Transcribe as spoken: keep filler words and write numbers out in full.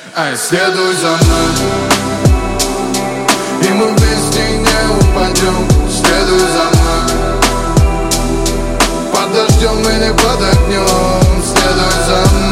Ай, следуй за мной, и мы вместе не упадем. Следуй за мной, под дождем и не под огнем. Следуй за мной.